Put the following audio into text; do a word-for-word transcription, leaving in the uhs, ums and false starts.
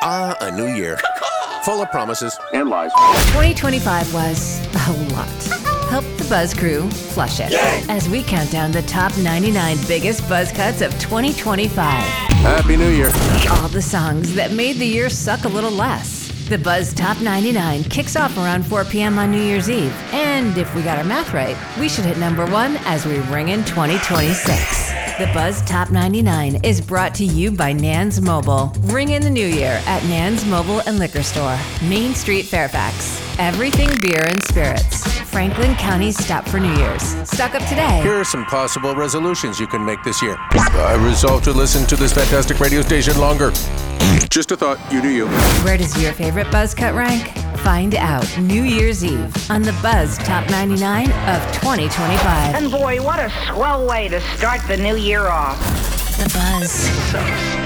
Ah, a new year. Full of promises and lies. twenty twenty-five was a lot. Help the Buzz crew flush it as we count down the top ninety-nine biggest buzz cuts of twenty twenty-five. Happy New Year. All the songs that made the year suck a little less. The Buzz Top ninety-nine kicks off around four p.m. on New Year's Eve. And if we got our math right, we should hit number one as we ring in twenty twenty-six. The Buzz Top ninety-nine is brought to you by Nan's Mobile. Ring in the new year at Nan's Mobile and Liquor Store, Main Street, Fairfax. Everything beer and spirits. Franklin County's stop for New Year's. Stock up today. Here are some possible resolutions you can make this year. I resolve to listen to this fantastic radio station longer. Just a thought. You do you. Where does your favorite buzz cut rank? Find out New Year's Eve on the Buzz Top ninety-nine of twenty twenty-five. And boy, what a swell way to start the new year off. The Buzz.